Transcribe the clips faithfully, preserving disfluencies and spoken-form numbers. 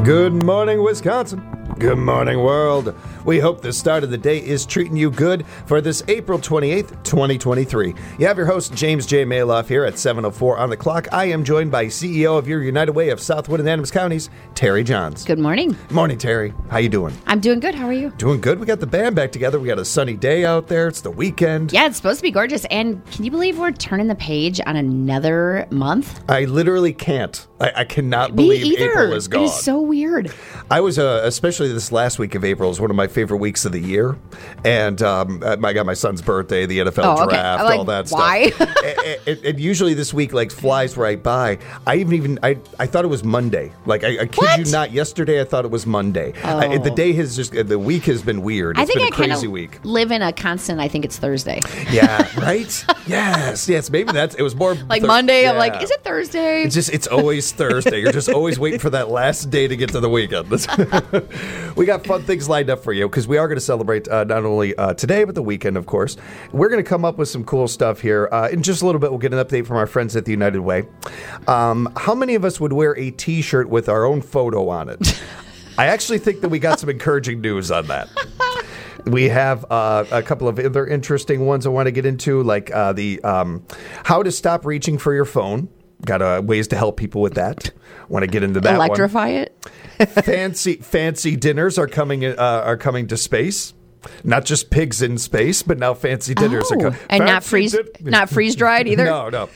Good morning, Wisconsin. Good morning, world. We hope the start of the day is treating you good for this April twenty-eighth, twenty twenty-three. You have your host, James J. Maloff, here at seven oh four on the clock. I am joined by C E O of your United Way of Southwood and Adams Counties, Terry Johns. Good morning. Morning, Terry. How you doing? I'm doing good. How are you? Doing good. We got the band back together. We got a sunny day out there. It's the weekend. Yeah, it's supposed to be gorgeous. And can you believe we're turning the page on another month? I literally can't. I, I cannot Me believe either. April is gone. It is so weird. I was, uh, especially this last week of April, is one of my favorite weeks of the year. And um, I got my son's birthday, the N F L Oh, okay. draft, I'm like, all that why? stuff. and, and, and usually this week like flies right by. I even even I, I thought it was Monday. Like I, I kid What? you not. Yesterday I thought it was Monday. Oh. I, the day has just the week has been weird. I It's think been I a kind crazy of week. live in a constant, I think it's Thursday. Yeah. Right. Yes. Yes. Maybe that's. It was more Like Thur- Monday, I'm yeah. like, is it Thursday? It's just, it's always Thursday. You're just always waiting for that last day to get to the weekend. We got fun things lined up for you because we are going to celebrate uh, not only uh, today, but the weekend, of course. We're going to come up with some cool stuff here. Uh, in just a little bit, we'll get an update from our friends at the United Way. Um, how many of us would wear a T-shirt with our own photo on it? I actually think that we got some encouraging news on that. We have uh, a couple of other interesting ones I want to get into, like uh, the um, how to stop reaching for your phone. Got uh, ways to help people with that. Want to get into that Electrify one. it? fancy fancy dinners are coming uh, are coming to space. Not just pigs in space, but now fancy dinners Oh, are coming. and not freeze, not freeze dried either? No, no.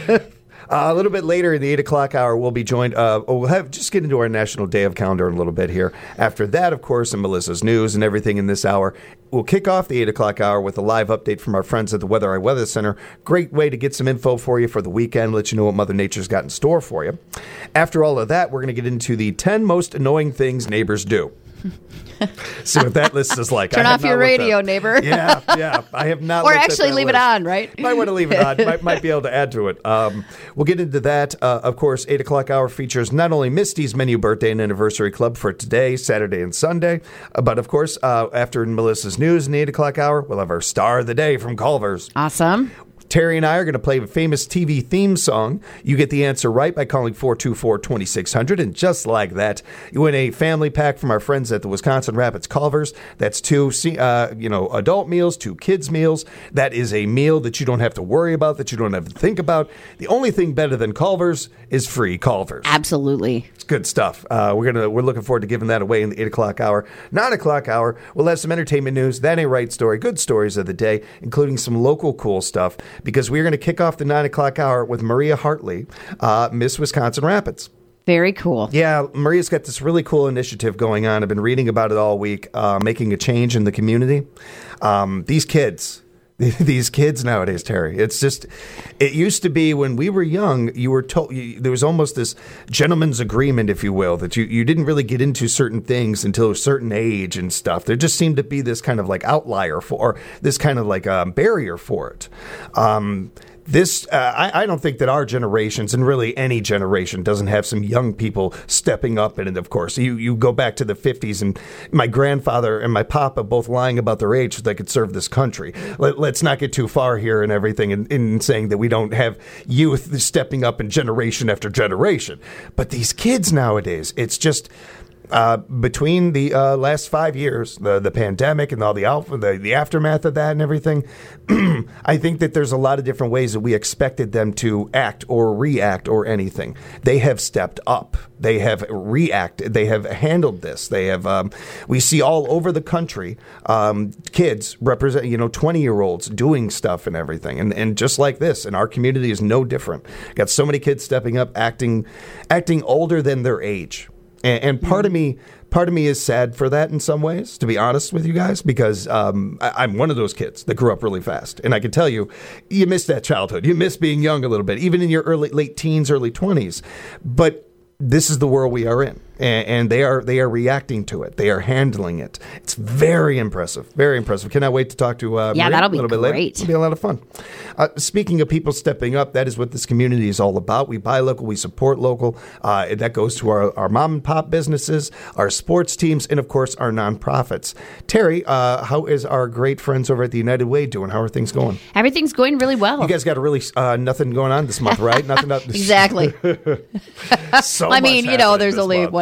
Uh, a little bit later in the eight o'clock hour, we'll be joined. Uh, we'll have just get into our National Day of Calendar in a little bit here. After that, of course, and Melissa's news and everything in this hour, we'll kick off the eight o'clock hour with a live update from our friends at the Weather Eye Weather Center. Great way to get some info for you for the weekend, let you know what Mother Nature's got in store for you. After all of that, we're going to get into the ten most annoying things neighbors do. See what that list is like. Turn I have off your not looked radio, up. neighbor. Yeah, yeah. I have not. Or looked at actually that leave it list. on, right? Might want to leave it on. Might, might be able to add to it. Um, we'll get into that. Uh, of course, eight o'clock hour features not only Misty's Menu Birthday and Anniversary Club for today, Saturday, and Sunday, uh, but of course, uh, after Melissa's news in the eight o'clock hour, we'll have our Star of the Day from Culver's. Awesome. Terry and I are going to play a famous T V theme song. You get the answer right by calling four two four, two six zero zero, and just like that, you win a family pack from our friends at the Wisconsin Rapids Culver's. That's two, uh, you know, adult meals, two kids meals. That is a meal that you don't have to worry about, that you don't have to think about. The only thing better than Culver's is free Culver's. Absolutely. It's good stuff. Uh, we're gonna we're looking forward to giving that away in the eight o'clock hour. Nine o'clock hour, we'll have some entertainment news. That ain't right story. Good stories of the day, including some local cool stuff. Because we're going to kick off the nine o'clock hour with Maria Hartley, uh, Miss Wisconsin Rapids. Very cool. Yeah, Maria's got this really cool initiative going on. I've been reading about it all week, uh, making a change in the community. Um, these kids... These kids nowadays, Terry, it's just, it used to be when we were young, you were told, you, there was almost this gentleman's agreement, if you will, that you, you didn't really get into certain things until a certain age and stuff. There just seemed to be this kind of like outlier for, or this kind of like a barrier for it. Um, This, uh, I, I don't think that our generations, and really any generation, doesn't have some young people stepping up. And of course, you, you go back to the fifties, and my grandfather and my papa both lying about their age so they could serve this country. Let, let's not get too far here and everything in, in saying that we don't have youth stepping up in generation after generation. But these kids nowadays, it's just... Uh, between the uh, last five years, the the pandemic and all the, alpha, the the aftermath of that and everything, I think that there's a lot of different ways that we expected them to act or react or anything. They have stepped up. They have reacted. They have handled this. They have. Um, we see all over the country um, kids represent, you know, twenty year olds doing stuff and everything, and and just like this, and our community is no different. Got so many kids stepping up, acting acting older than their age. And, and part of me, part of me is sad for that in some ways, to be honest with you guys, because um, I, I'm one of those kids that grew up really fast, and I can tell you, you miss that childhood, you miss being young a little bit, even in your early, late teens, early twenties. But this is the world we are in, and, and they are they are reacting to it. They are handling it. It's very impressive, very impressive. Cannot wait to talk to uh, yeah, Marie that'll a be little bit great. later. It'll be a lot of fun. Uh, speaking of people stepping up, that is what this community is all about. We buy local, we support local. Uh, that goes to our, our mom and pop businesses, our sports teams, and of course our nonprofits. Terry, uh, how is our great friends over at the United Way doing? How are things going? Everything's going really well. You guys got a really uh, nothing going on this month, right? Nothing. Up Exactly. so I mean, much you know, happening there's this only, month. what,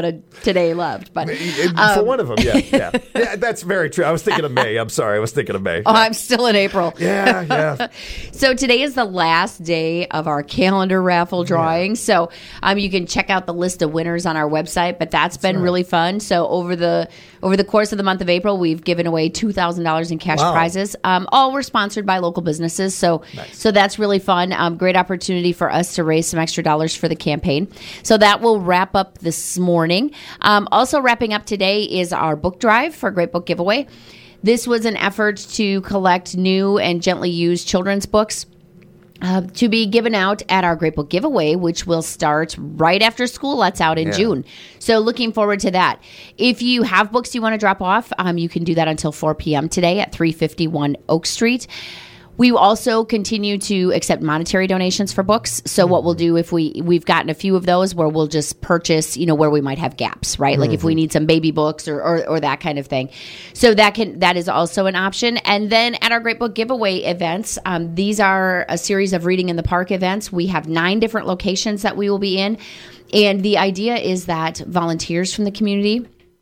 wanted today loved. But um, for one of them, yeah, yeah, yeah, that's very true. I was thinking of May. I'm sorry, I was thinking of May. Oh, yeah. I'm still in April. Yeah, yeah. So today is the last day of our calendar raffle drawing. Yeah. So um, you can check out the list of winners on our website. But that's, that's been right. really fun. So over the over the course of the month of April, we've given away two thousand dollars in cash wow. prizes. Um, all were sponsored by local businesses. So nice. so that's really fun. Um, great opportunity for us to raise some extra dollars for the campaign. So that will wrap up this morning. Um, also wrapping up today is our book drive for Great Book Giveaway. This was an effort to collect new and gently used children's books Uh, to be given out at our Great Book Giveaway, which will start right after school lets out in yeah. June. So looking forward to that. If you have books you want to drop off, um, you can do that until four p.m. today at three fifty-one Oak Street. We also continue to accept monetary donations for books. So mm-hmm. what we'll do if we, we've gotten a few of those where we'll just purchase, you know, where we might have gaps, right? Mm-hmm. Like if we need some baby books or, or, or that kind of thing. So that can, that is also an option. And then at our Great Book Giveaway events, um, these are a series of Reading in the Park events. We have nine different locations that we will be in. And the idea is that volunteers from the community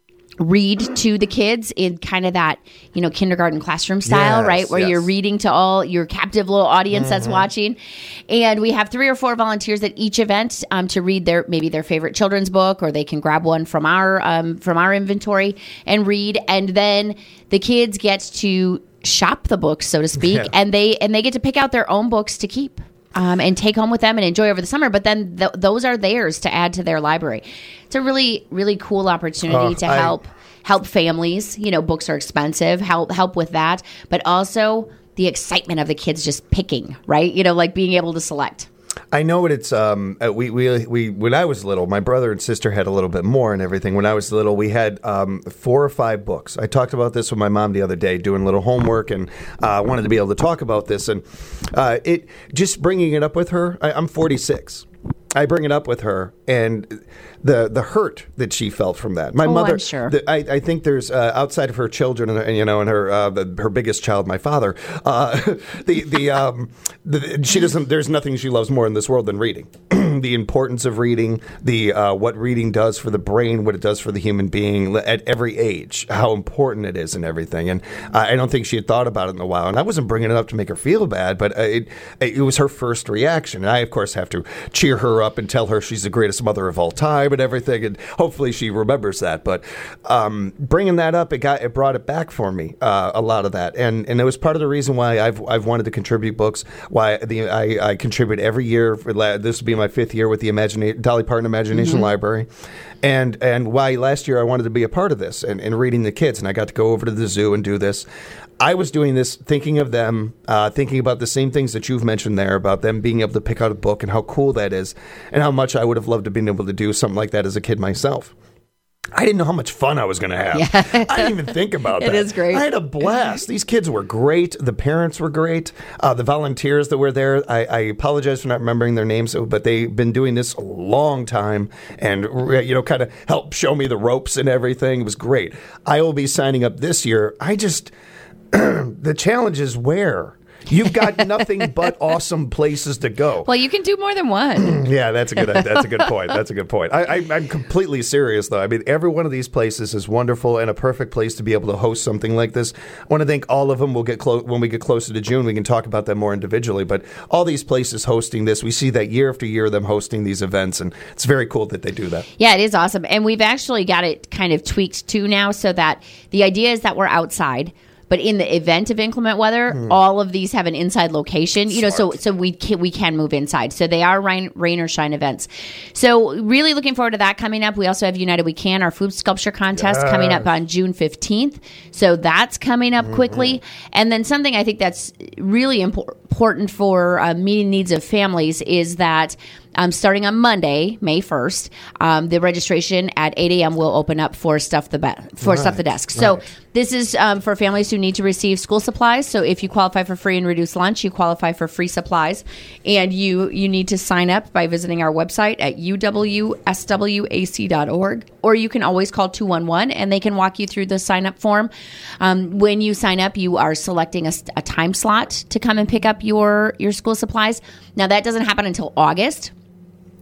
read to the kids in kind of that, you know, kindergarten classroom style, yes, right? Where yes. you're reading to all your captive little audience mm-hmm. that's watching. And we have three or four volunteers at each event um, to read their, maybe their favorite children's book, or they can grab one from our, um, from our inventory and read. And then the kids get to shop the books, so to speak, yeah. and they, and they get to pick out their own books to keep. Um, and take home with them and enjoy over the summer. But then th- those are theirs to add to their library. It's a really, really cool opportunity uh, to I, help help families. You know, books are expensive. Help help with that. But also the excitement of the kids just picking, right? You know, like being able to select. I know what it's. Um, we, we we when I was little, my brother and sister had a little bit more and everything. When I was little, we had um, four or five books. I talked about this with my mom the other day, doing a little homework, and I uh, wanted to be able to talk about this. And uh, it just bringing it up with her. I, I'm forty-six. I bring it up with her, and the the hurt that she felt from that. My oh, mother, I'm sure. the, I, I think there's uh, outside of her children, and you know, and her uh, the, her biggest child, my father. Uh, the the, um, the she doesn't. There's nothing she loves more in this world than reading. The importance of reading, the uh, what reading does for the brain, what it does for the human being at every age, how important it is, and everything. And uh, I don't think she had thought about it in a while. And I wasn't bringing it up to make her feel bad, but it it was her first reaction. And I, of course, have to cheer her up and tell her she's the greatest mother of all time and everything. And hopefully she remembers that. But um, bringing that up, it got it brought it back for me, uh, a lot of that. And and it was part of the reason why I've I've wanted to contribute books. Why the I, I contribute every year. For, this will be my fifth year with the Imagina- Dolly Parton Imagination mm-hmm. Library. And and why last year I wanted to be a part of this and, and reading the kids. And I got to go over to the zoo and do this. I was doing this thinking of them, uh, thinking about the same things that you've mentioned there, about them being able to pick out a book and how cool that is, and how much I would have loved to have been able to do something like that as a kid myself. I didn't know how much fun I was going to have. Yeah. I didn't even think about that. It is great. I had a blast. These kids were great. The parents were great. Uh, the volunteers that were there, I, I apologize for not remembering their names, but they've been doing this a long time and, you know, kind of helped show me the ropes and everything. It was great. I will be signing up this year. I just, the challenge is where? You've got nothing but awesome places to go. Well, you can do more than one. Yeah, that's a good. That's a good point. That's a good point. I, I, I'm completely serious, though. I mean, every one of these places is wonderful and a perfect place to be able to host something like this. I want to thank all of them. We'll get close when we get closer to June. We can talk about them more individually. But all these places hosting this, we see that year after year them hosting these events, and it's very cool that they do that. Yeah, it is awesome, and we've actually got it kind of tweaked too now, so that the idea is that we're outside. But in the event of inclement weather, mm. all of these have an inside location. You know, Smart. so so we can, we can move inside. So they are rain, rain or shine events. So really looking forward to that coming up. We also have United We Can, our food sculpture contest, yes. coming up on June fifteenth. So that's coming up mm-hmm. quickly. And then something I think that's really impor- important for uh, meeting needs of families is that Um, starting on Monday, May first, um, the registration at eight a.m. will open up for Stuff the Be- for right. Stuff the Desk. So right. this is um, for families who need to receive school supplies. So if you qualify for free and reduced lunch, you qualify for free supplies. And you, you need to sign up by visiting our website at u w s w a c dot org. Or you can always call two one one and they can walk you through the sign-up form. Um, when you sign up, you are selecting a, a time slot to come and pick up your, your school supplies. Now, that doesn't happen until August.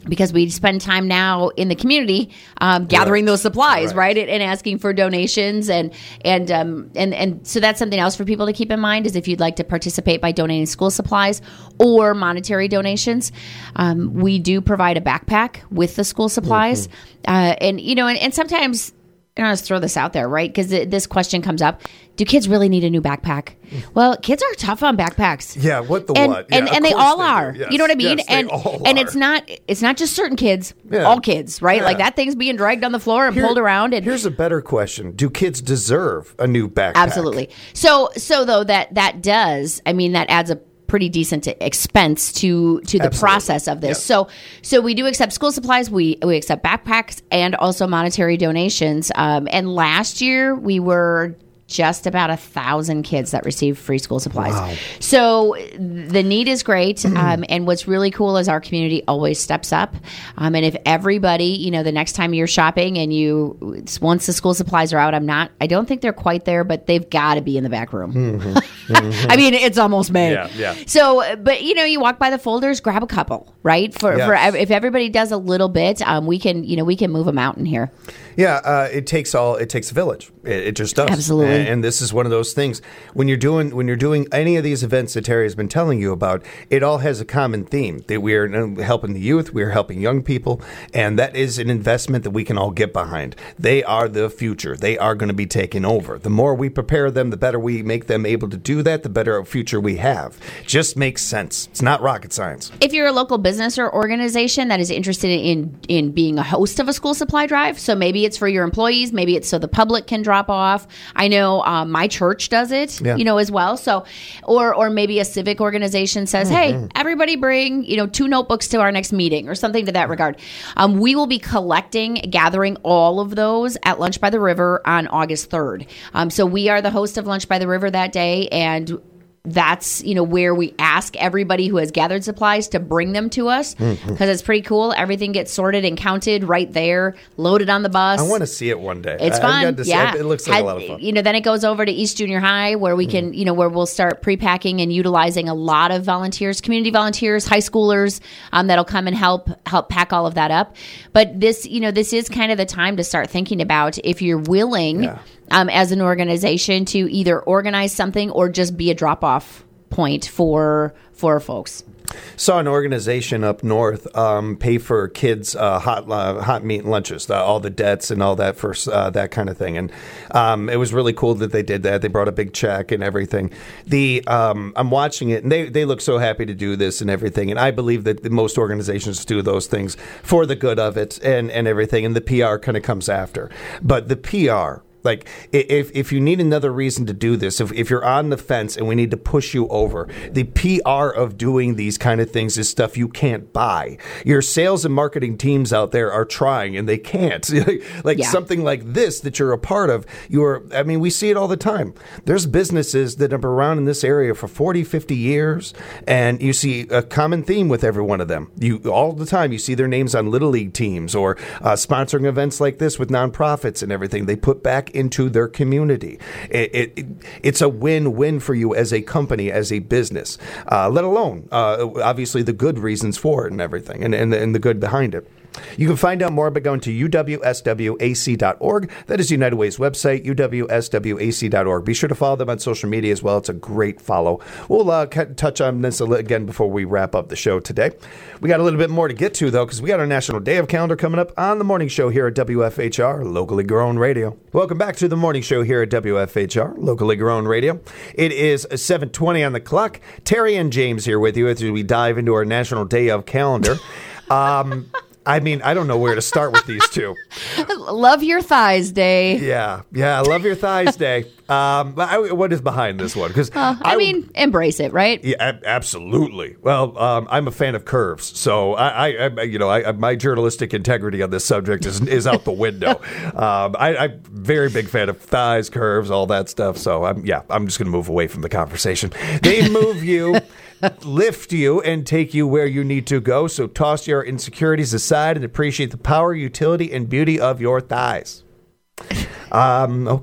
because we spend time now in the community um, gathering Right. those supplies, Right. right, and, and asking for donations, and and um, and and so that's something else for people to keep in mind is if you'd like to participate by donating school supplies or monetary donations, um, we do provide a backpack with the school supplies, Mm-hmm. uh, and you know, and, and sometimes. And I'll just throw this out there, right? Because this question comes up: do kids really need a new backpack? Well, kids are tough on backpacks. Yeah, what the and, what? And, Yeah, and of they course all they do. are. Yes. You know what I mean? Yes, they and all and are. it's not it's not just certain kids. Yeah. All kids, right? Yeah. Like that thing's being dragged on the floor and Here- pulled around. And here's a better question: do kids deserve a new backpack? absolutely. So so though that that does. I mean, that adds a pretty decent expense to to the Absolutely. process of this. Yes. So so we do accept school supplies, we we accept backpacks and also monetary donations. Um, and last year we were just about a thousand kids that received free school supplies. Wow. So the need is great. Um, and what's really cool is our community always steps up. Um, and if everybody, you know, the next time you're shopping and you, once the school supplies are out, I'm not, I don't think they're quite there, but they've got to be in the back room. Mm-hmm. I mean, it's almost May. Yeah, yeah. So, but you know, you walk by the folders, grab a couple, right? For, Yes. for ev- if everybody does a little bit, um, we can, you know, we can move them out in here. Yeah, uh, it takes all. It takes a village. It, it just does. Absolutely. And, and this is one of those things when you're doing when you're doing any of these events that Terry has been telling you about. It all has a common theme that we are helping the youth, we are helping young people, and that is an investment that we can all get behind. They are the future. They are going to be taking over. The more we prepare them, the better we make them able to do that. The better future we have. Just makes sense. It's not rocket science. If you're a local business or organization that is interested in in being a host of a school supply drive, so maybe it's for your employees, maybe it's so the public can drop off. I know um, my church does it, Yeah. you know, as well. So, or or maybe a civic organization says, Mm-hmm. "Hey, everybody, bring you know two notebooks to our next meeting," or something to that regard. Um, we will be collecting, gathering all of those at Lunch by the River on August third. Um, so we are the host of Lunch by the River that day, and that's, you know, where we ask everybody who has gathered supplies to bring them to us because Mm-hmm. it's pretty cool. Everything gets sorted and counted right there, loaded on the bus. I want to see it one day. It's I- I've fun. got to see Yeah. it. It looks like Had- a lot of fun. You know, then it goes over to East Junior High where we can, you know, where we'll start pre-packing and utilizing a lot of volunteers, community volunteers, high schoolers um, that'll come and help help pack all of that up. But this, you know, this is kind of the time to start thinking about if you're willing Yeah. um, as an organization to either organize something or just be a drop-off point for for folks. Saw an organization up north um, pay for kids uh, hot uh, hot meat lunches, the, all the debts and all that for uh, that kind of thing, and um, it was really cool that they did that. They brought a big check and everything. The um, I'm watching it, and they they look so happy to do this and everything. And I believe that the most organizations do those things for the good of it and and everything. And the P R kind of comes after, but the P R. Like, if if you need another reason to do this, if, if you're on the fence and we need to push you over, the P R of doing these kind of things is stuff you can't buy. Your sales and marketing teams out there are trying, and they can't. Like, Yeah. something like this that you're a part of, you're, I mean, we see it all the time. There's businesses that have been around in this area for forty, fifty years, and you see a common theme with every one of them. You all the time, you see their names on Little League teams or uh, sponsoring events like this with nonprofits and everything. They put back into their community. It, it, it, it's a win-win for you as a company, as a business, uh, let alone, uh, obviously, the good reasons for it and everything and, and, the, and the good behind it. You can find out more by going to U W S W A C dot org. That is United Way's website, U W S W A C dot org. Be sure to follow them on social media as well. It's a great follow. We'll uh, touch on this again before we wrap up the show today. We got a little bit more to get to, though, because we got our National Day of Calendar coming up on the morning show here at W F H R, locally grown radio. Welcome back to the morning show here at W F H R, locally grown radio. It is seven twenty on the clock. Terry and James here with you as we dive into our National Day of Calendar. Um... I mean, I don't know where to start with these two. Love your thighs day. Yeah, yeah, love your thighs day. Um, I, what is behind this one? Because Uh, I, I mean, embrace it, right? yeah, ab- absolutely. Well, um, I'm a fan of curves, so I, I, I you know, I, my journalistic integrity on this subject is is out the window. um, I, I'm a very big fan of thighs, curves, all that stuff. So I'm, yeah, I'm just going to move away from the conversation. They move you. Lift you and take you where you need to go. So toss your insecurities aside and appreciate the power, utility, and beauty of your thighs. Um, okay.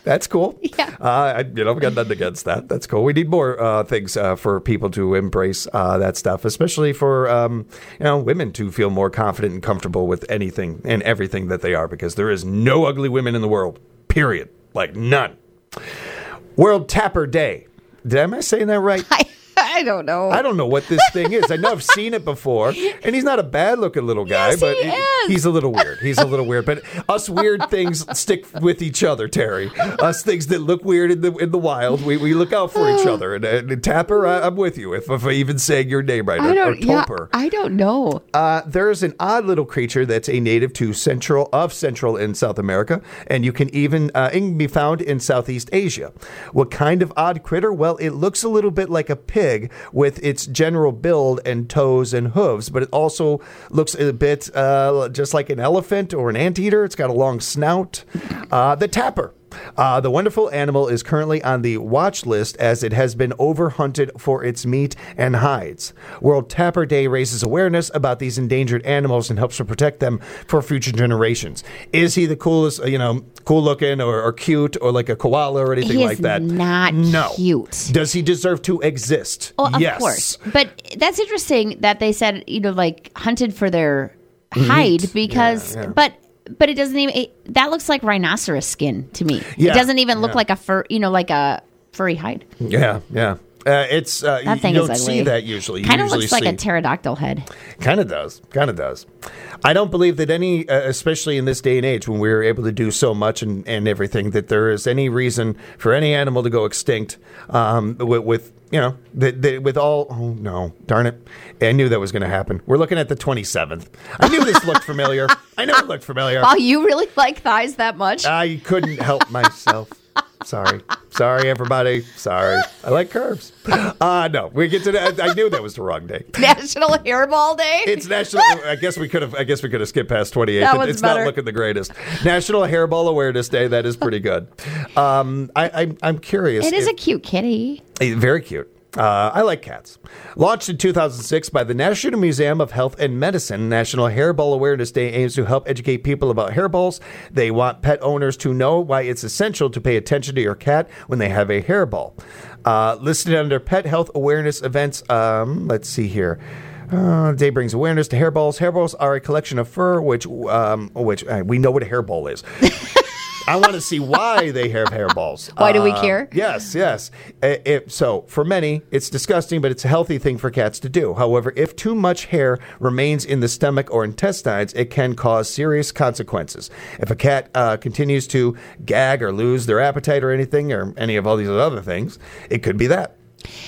That's cool. Yeah. Uh, I, you know, I've got nothing against that. That's cool. We need more uh, things uh, for people to embrace uh, that stuff, especially for um, you know women to feel more confident and comfortable with anything and everything that they are, because there is no ugly women in the world. Period. Like none. World Tapper Day. Did am I saying that right? I, I don't know. I don't know what this thing is. I know I've seen it before, and he's not a bad-looking little guy, Yes, but he is. he's a little weird. He's a little weird. But us weird things stick with each other, Terry. Us things that look weird in the in the wild, we, we look out for each other. And, uh, and Tapper, I, I'm with you. If, if I even saying your name right, I or, don't. or Yeah, Toper. I don't know. Uh, there's an odd little creature that's a native to Central of Central and South America, and you can even uh, it can be found in Southeast Asia. What kind of odd critter? Well, it looks a little bit like a pig with its general build and toes and hooves, but it also looks a bit uh, just like an elephant or an anteater. It's got a long snout. Uh, the tapper. Uh, the wonderful animal is currently on the watch list as it has been overhunted for its meat and hides. World Tapper Day raises awareness about these endangered animals and helps to protect them for future generations. Is he the coolest, you know, cool looking or, or cute or like a koala or anything He like is that? not no. cute. Does he deserve to exist? Well, of yes. course. But that's interesting that they said, you know, like hunted for their hide because, Yeah, yeah. but. But it doesn't even. It, that looks like rhinoceros skin to me. Yeah, It doesn't even look yeah. like a fur. You know, like a furry hide. Yeah, yeah. Uh, it's uh, That you, thing you is don't see ugly. that usually. You Kind of usually looks like see, a pterodactyl head. Kind of does. Kind of does. I don't believe that any, uh, especially in this day and age when we're able to do so much and, and everything, that there is any reason for any animal to go extinct um, with, with, you know, the, the, with all, oh no, darn it. I knew that was going to happen. We're looking at the twenty-seventh. I knew this looked familiar. I know it looked familiar. Oh, you really like thighs that much? I couldn't help myself. Sorry. Sorry, everybody. Sorry. I like curves. Uh, no, we get to that. I knew that was the wrong day. National Hairball Day. It's national. I guess we could have. I guess we could have skipped past twenty-eighth. That It- one's it's better. not looking the greatest. National Hairball Awareness Day. That is pretty good. Um, I, I, I'm curious. It is if- a cute kitty. Eh, Very cute. Uh, I like cats. Launched in two thousand six by the National Museum of Health and Medicine, National Hairball Awareness Day aims to help educate people about hairballs. They want pet owners to know why it's essential to pay attention to your cat when they have a hairball. Uh, listed under pet health awareness events, um, let's see here. Uh, day brings awareness to hairballs. Hairballs are a collection of fur, which um, which uh, we know what a hairball is. I want to see why they have hairballs. Why do we Uh, care? Yes, yes. Uh, it- so, for many, it's disgusting, but it's a healthy thing for cats to do. However, if too much hair remains in the stomach or intestines, it can cause serious consequences. If a cat uh, continues to gag or lose their appetite or anything, or any of all these other things, it could be that.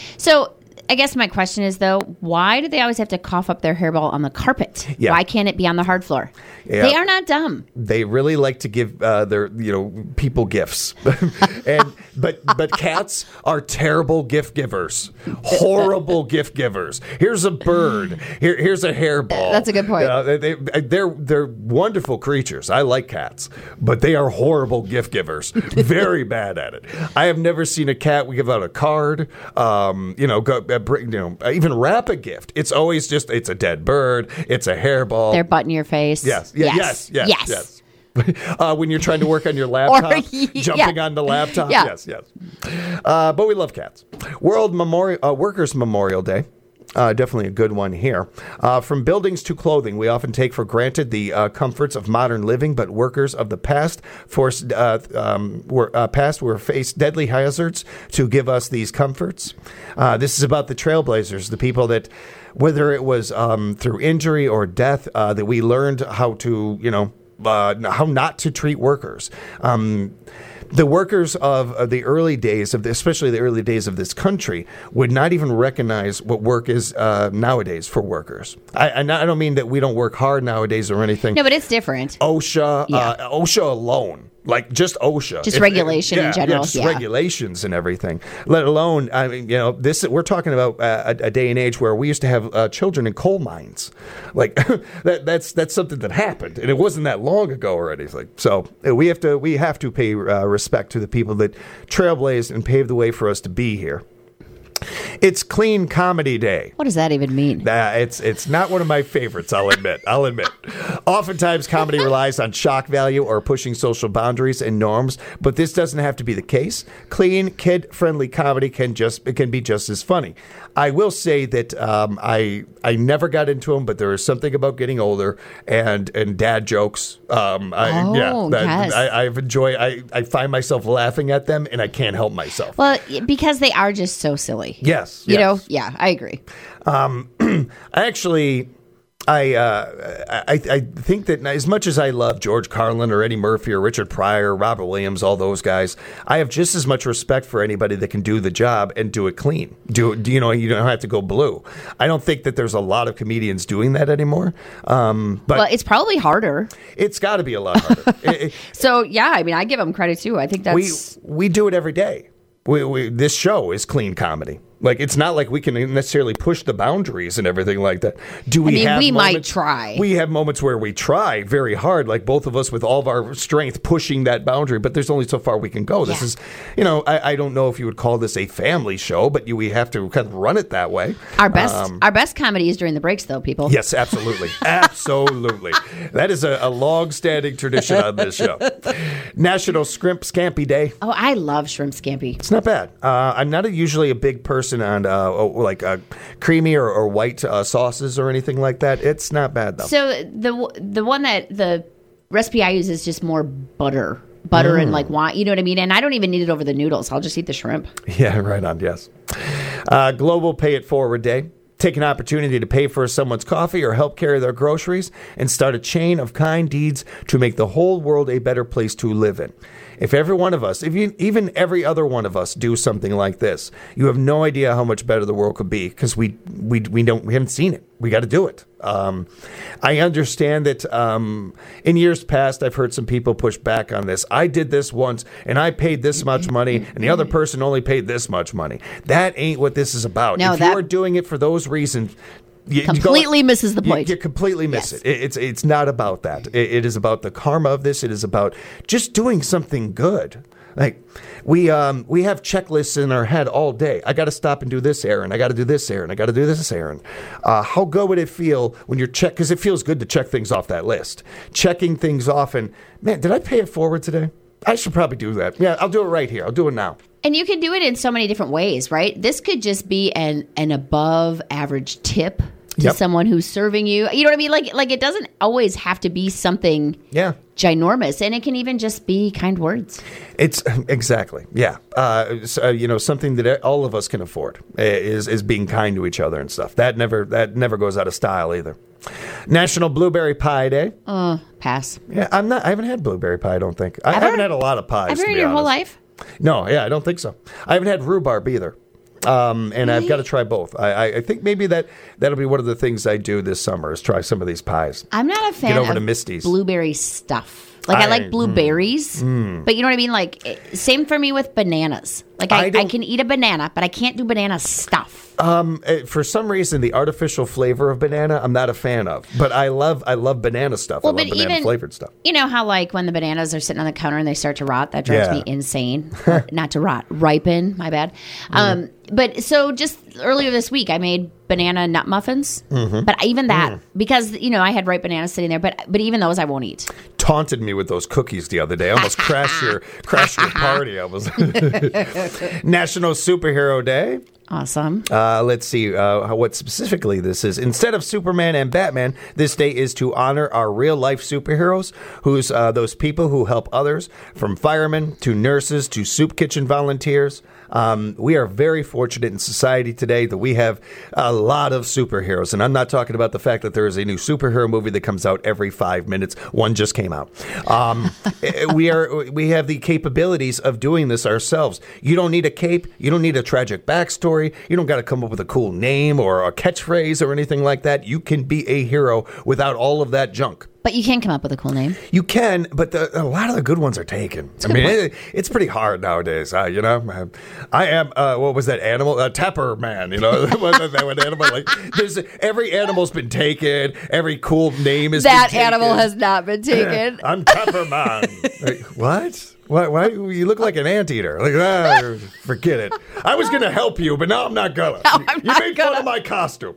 So I guess my question is, though, why do they always have to cough up their hairball on the carpet? Yeah. Why can't it be on the hard floor? Yeah. They are not dumb. They really like to give uh, their you know people gifts, and but but cats are terrible gift givers, horrible gift givers. Here's a bird. Here here's a hairball. That's a good point. Uh, they, they they're they're wonderful creatures. I like cats, but they are horrible gift givers. Very bad at it. I have never seen a cat give out a card. Um, you know, go, uh, bring, you know, even wrap a gift. It's always just it's a dead bird. It's a hairball. Their butt in your face. Yes. Yeah, yes. Yes. Yes. yes. Uh, when you're trying to work on your laptop, yeah. jumping on the laptop. Yeah. Yes, yes. Uh, but we love cats. World Memorial uh, Workers Memorial Day. Uh, definitely a good one here. Uh, from buildings to clothing, we often take for granted the uh, comforts of modern living, but workers of the past forced uh, um, were uh, past were faced deadly hazards to give us these comforts. Uh, this is about the trailblazers, the people that, whether it was um, through injury or death, uh, that we learned how to, you know, uh, how not to treat workers. Um, The workers of uh, the early days of, the, especially the early days of this country, would not even recognize what work is uh, nowadays for workers. I, I I don't mean that we don't work hard nowadays or anything. No, but it's different. OSHA, Yeah. uh, OSHA alone, like just OSHA, Just If- regulation in yeah, general, yeah, just yeah. regulations and everything. Let alone, I mean, you know, this we're talking about uh, a, a day and age where we used to have uh, children in coal mines, like that. That's that's something that happened, and it wasn't that long ago or anything. So uh, we have to we have to pay uh, respect to the people that trailblazed and paved the way for us to be here. It's Clean Comedy Day. What does that even mean? Uh, it's it's not one of my favorites, I'll admit. I'll admit. Oftentimes, comedy relies on shock value or pushing social boundaries and norms, but this doesn't have to be the case. Clean, kid-friendly comedy can just it can be just as funny. I will say that um, I I never got into them, but there is something about getting older and and dad jokes. Um, I, Oh, yeah, that, yes. I, I've enjoyed. I I find myself laughing at them, and I can't help myself. Well, because they are just so silly. Yes, You yes. know? Yeah, I agree. Um, I actually, I, uh, I I think that as much as I love George Carlin or Eddie Murphy or Richard Pryor, Robert Williams, all those guys, I have just as much respect for anybody that can do the job and do it clean. Do it, you know? You don't have to go blue. I don't think that there's a lot of comedians doing that anymore. Um, but Well, it's probably harder. it's got to be a lot harder. It- it- So, yeah, I mean, I give them credit, too. I think we that's... we do it every day. We, we, this show is clean comedy. Like, it's not like we can necessarily push the boundaries and everything like that. Do we I mean, have we might moments- try. We have moments where we try very hard, like both of us with all of our strength pushing that boundary, but there's only so far we can go. This Yeah. is, you know, I, I don't know if you would call this a family show, but you, we have to kind of run it that way. Our best Um, our best comedy is during the breaks, though, people. Yes, absolutely. Absolutely. That is a, a long-standing tradition on this show. National Scrimp Scampi Day. Oh, I love shrimp scampi. It's not bad. Uh, I'm not a, usually a big person on uh, oh, like uh, creamy or, or white uh, sauces or anything like that. It's not bad, though. So the the one that the recipe I use is just more butter. Butter Mm. and like wine, you know what I mean? And I don't even need it over the noodles. I'll just eat the shrimp. Yeah, right on, yes. Uh, Global Pay It Forward Day. Take an opportunity to pay for someone's coffee or help carry their groceries and start a chain of kind deeds to make the whole world a better place to live in. If every one of us, if you, even every other one of us do something like this, you have no idea how much better the world could be because we, we, we, don't, we haven't seen it. We got to do it. Um, I understand that um, in years past, I've heard some people push back on this. I did this once, and I paid this much money, and the other person only paid this much money. That ain't what this is about. No, if that- you're doing it for those reasons, you, you go- Completely misses the you- point. You, completely miss Yes. it. it. It's it's not about that. It, it is about the karma of this. It is about just doing something good. Like we um we have checklists in our head all day. I got to stop and do this errand. I got to do this errand. I got to do this errand. Uh, how good would it feel when you're check? Because it feels good to check things off that list. Checking things off and man, did I pay it forward today? I should probably do that. Yeah, I'll do it right here. I'll do it now. And you can do it in so many different ways, right? This could just be an an above average tip to Yep. someone who's serving you. You know what I mean? Like like it doesn't always have to be something Yeah. ginormous, and it can even just be kind words. It's exactly, yeah. Uh, so, you know, something that all of us can afford is is being kind to each other and stuff. That never that never goes out of style either. National Blueberry Pie Day. Uh, pass. Yeah, I'm not. I haven't had blueberry pie. I don't think I Ever? haven't had a lot of pies. Ever to in be your whole honest. life? No, yeah, I don't think so. I haven't had rhubarb either. Um, and I've got to try both. I, I, I think maybe that that'll be one of the things I do this summer is try some of these pies. I'm not a fan over of to Misty's. blueberry stuff. Like I, I- like blueberries, but you know what I mean. Like it- same for me with bananas. Like I, I I, don't- can eat a banana, but I can't do banana stuff. Um, eh, for some reason, the artificial flavor of banana, I'm not a fan of. But I love I love banana stuff. Well, I love but banana even- flavored stuff. You know how like when the bananas are sitting on the counter and they start to rot, that drives Yeah. me insane. Or not to rot, ripen. My bad. Um, but so just earlier this week, I made banana nut muffins. Mm-hmm. But even that, Mm. because you know I had ripe bananas sitting there, but but even those I won't eat. Taunted me with those cookies the other day. I almost crashed your crashed your party. I was National Superhero Day. Awesome. Uh, let's see uh, how- what specifically this is. Instead of Superman and Batman, this day is to honor our real life superheroes, who's uh, those people who help others, from firemen to nurses to soup kitchen volunteers. Um, we are very fortunate in society today that we have a lot of superheroes. And I'm not talking about the fact that there is a new superhero movie that comes out every five minutes. One just came out. Um, we are we have the capabilities of doing this ourselves. You don't need a cape. You don't need a tragic backstory. You don't got to come up with a cool name or a catchphrase or anything like that. You can be a hero without all of that junk. But you can come up with a cool name. You can, but the, a lot of the good ones are taken. I mean, it, it's pretty hard nowadays. Uh, you know, I am. Uh, what was that animal? A tapper man. You know, wasn't that one animal? Like, there's every animal's been taken. Every cool name is That been taken. animal has not been taken. I'm Tapper Man. Like, what? Why, why you look like an anteater? Like, ah, forget it. I was going to help you, but now I'm not gonna. No, I'm you not made gonna. fun of my costume.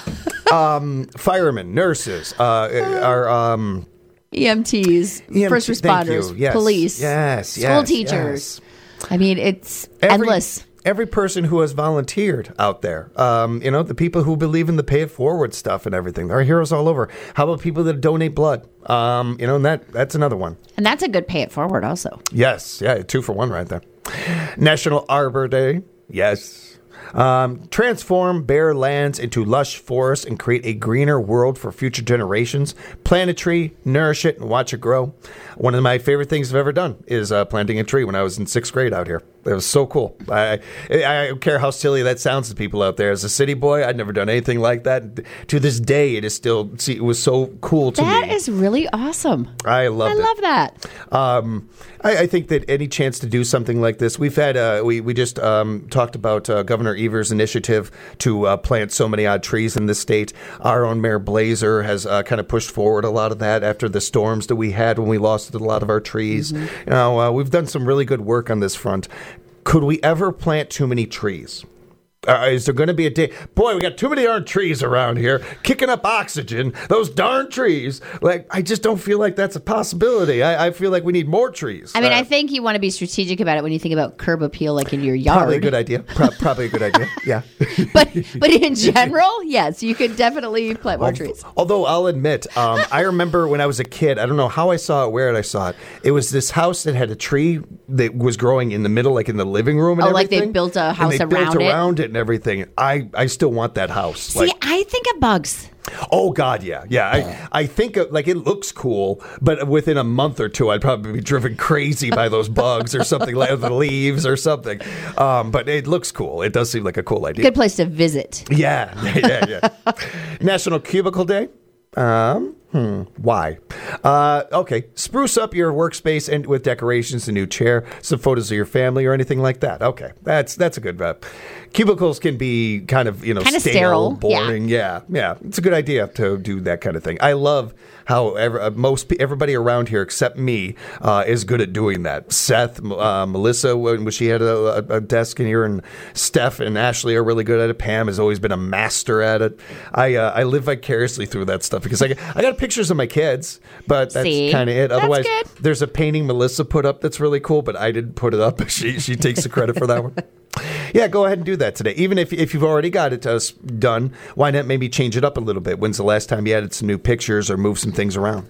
um, firemen, nurses, uh, are um, E M Ts, E M T, first thank responders, you. Yes, police, yes, school yes, teachers. yes. I mean, it's Every- endless. Every person who has volunteered out there, um, you know, the people who believe in the pay it forward stuff and everything, there are heroes all over. How about people that donate blood? Um, you know, and that that's another one. And that's a good pay it forward also. Yes, yeah, two for one right there. National Arbor Day, yes. Um, transform bare lands into lush forests and create a greener world for future generations. Plant a tree, nourish it, and watch it grow. One of my favorite things I've ever done is uh, planting a tree when I was in sixth grade out here. It was so cool. I, I don't care how silly that sounds to people out there. As a city boy, I'd never done anything like that. To this day, it is still, see, it was so cool to That me. is really awesome. I loved I it. love that. Um, I, I think that any chance to do something like this, we've had, uh, we, we just um, talked about uh, Governor Evers' initiative to uh, plant so many odd trees in this state. Our own Mayor Blazer has uh, kind of pushed forward a lot of that after the storms that we had when we lost a lot of our trees. Mm-hmm. You know, uh, we've done some really good work on this front. Could we ever plant too many trees? Uh, is there going to be a day? Boy, we got too many darn trees around here, kicking up oxygen. Those darn trees. Like, I just don't feel like that's a possibility. I, I feel like we need more trees. I mean, Uh, I think you want to be strategic about it when you think about curb appeal, like in your yard. Probably a good idea. Pro- probably a good idea. Yeah. but but in general, yes, you could definitely plant more trees. Although I'll admit, um, I remember when I was a kid, I don't know how I saw it, where I saw it. It was this house that had a tree that was growing in the middle, like in the living room and Oh, like everything. they built a house and they around built it? around it and everything. I, I still want that house. See, Like, I think of bugs. oh God, yeah, yeah. I, I think uh, like it looks cool, but within a month or two, I'd probably be driven crazy by those bugs or something like the leaves or something. Um, but it looks cool. It does seem like a cool idea. Good place to visit. Yeah, yeah, yeah. yeah. National Cubicle Day. Um, hmm, why? Uh, okay, spruce up your workspace and with decorations, a new chair, some photos of your family, or anything like that. Okay, that's that's a good. Uh, cubicles can be kind of you know Kinda stale, sterile, boring. Yeah. yeah, yeah, it's a good idea to do that kind of thing. I love how ever, uh, most pe- everybody around here except me uh, is good at doing that. Seth, uh, Melissa, when she had a, a, a desk in here, and Steph and Ashley are really good at it. Pam has always been a master at it. I uh, I live vicariously through that stuff because I got, I got pictures of my kids, but that's See? kind of it. That's Otherwise, good. there's a painting Melissa put up that's really cool, but I didn't put it up. She she takes the credit for that one. Yeah, go ahead and do that today. Even if if you've already got it uh, done, why not maybe change it up a little bit? When's the last time you added some new pictures or moved some things around?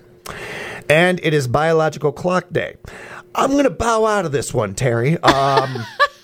And it is Biological Clock Day. I'm going to bow out of this one, Terry. Um,